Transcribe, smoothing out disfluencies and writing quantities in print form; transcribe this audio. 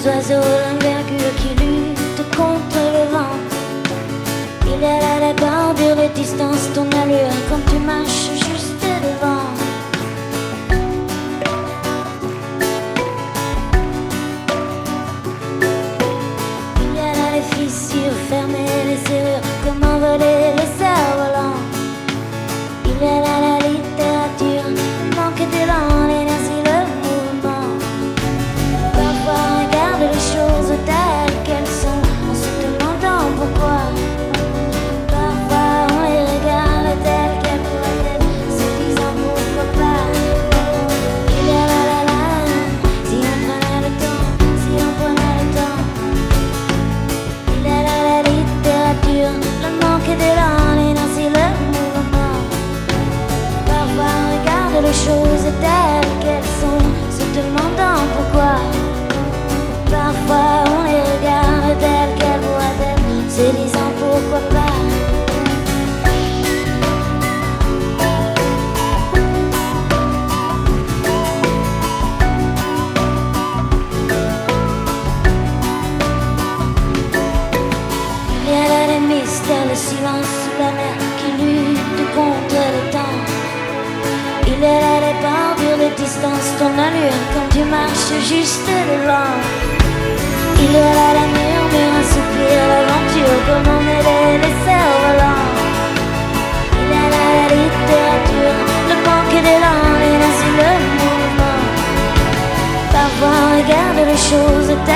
oiseaux d'envergure qui luttent contre le vent. Il est là la bordure, les distances, ton allure quand tu marches juste devant. Il y a là les fissures fermées, les serrures, comment voler les cerfs-volants. Il y a là la littérature, le manque d'élan, l'énergie, le mouvement. Parfois on regarde les choses telles qu'elles sont, en se demandant pourquoi. Parfois on les regarde telles qu'elles pourraient être, se disant pourquoi pas. Il y a la, si on prenait le temps, si on prenait le temps. Il y a là la littérature, le manque d'élan, l'énergie, le mouvement. Parfois on regarde les choses telles qu'elles sont, se demandant pourquoi. Parfois on les regarde telles qu'elles pourraient être, se disant pourquoi pas. Il y a là les mystères, le silence sous la mer qui lutte contre le temps. Il est là les bordures, les distances, ton allure quand tu marches juste devant. Il est là la murmure, un soupir, l'aventure, comment mêler les cerfs-volants. Il est là la littérature, le manque d'élan, l'énergie, le mouvement. Parfois on regarde les choses